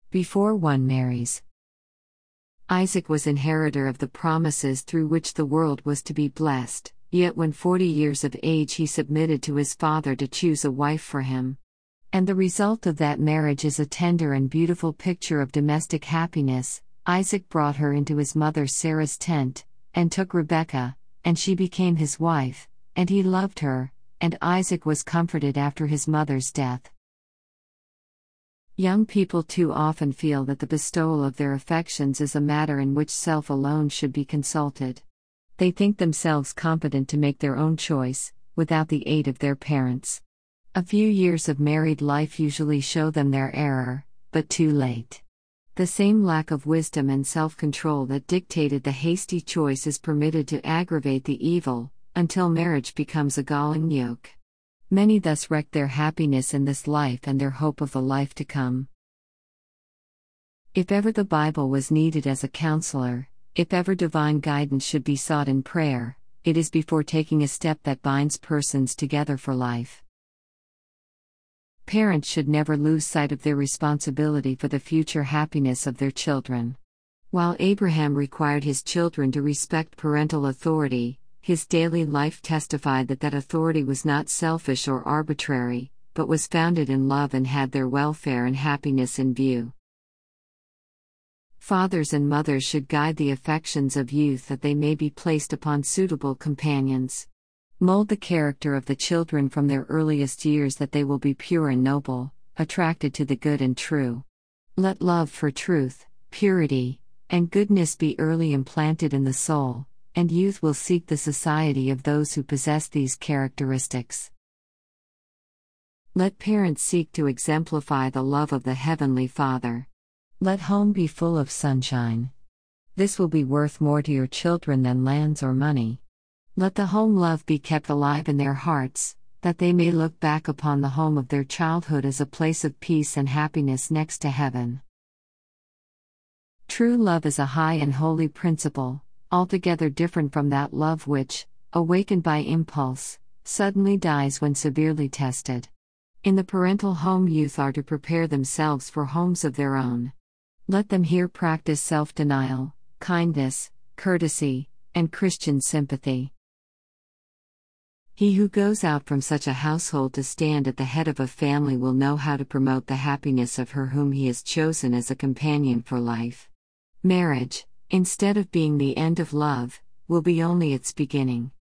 Before one marries. Isaac was inheritor of the promises through which the world was to be blessed, yet when 40 years of age he submitted to his father to choose a wife for him. And the result of that marriage is a tender and beautiful picture of domestic happiness. Isaac brought her into his mother Sarah's tent, and took Rebekah, and she became his wife, and he loved her, and Isaac was comforted after his mother's death. Young people too often feel that the bestowal of their affections is a matter in which self alone should be consulted. They think themselves competent to make their own choice, without the aid of their parents. A few years of married life usually show them their error, but too late. The same lack of wisdom and self-control that dictated the hasty choice is permitted to aggravate the evil, until marriage becomes a galling yoke. Many thus wreck their happiness in this life and their hope of the life to come. If ever the Bible was needed as a counselor, if ever divine guidance should be sought in prayer, it is before taking a step that binds persons together for life. Parents should never lose sight of their responsibility for the future happiness of their children. While Abraham required his children to respect parental authority, his daily life testified that that authority was not selfish or arbitrary, but was founded in love and had their welfare and happiness in view. Fathers and mothers should guide the affections of youth that they may be placed upon suitable companions. Mold the character of the children from their earliest years that they will be pure and noble, attracted to the good and true. Let love for truth, purity, and goodness be early implanted in the soul, and youth will seek the society of those who possess these characteristics. Let parents seek to exemplify the love of the Heavenly Father. Let home be full of sunshine. This will be worth more to your children than lands or money. Let the home love be kept alive in their hearts, that they may look back upon the home of their childhood as a place of peace and happiness next to heaven. True love is a high and holy principle, altogether different from that love which, awakened by impulse, suddenly dies when severely tested. In the parental home, youth are to prepare themselves for homes of their own. Let them here practice self-denial, kindness, courtesy, and Christian sympathy. He who goes out from such a household to stand at the head of a family will know how to promote the happiness of her whom he has chosen as a companion for life. Marriage, instead of being the end of love, will be only its beginning.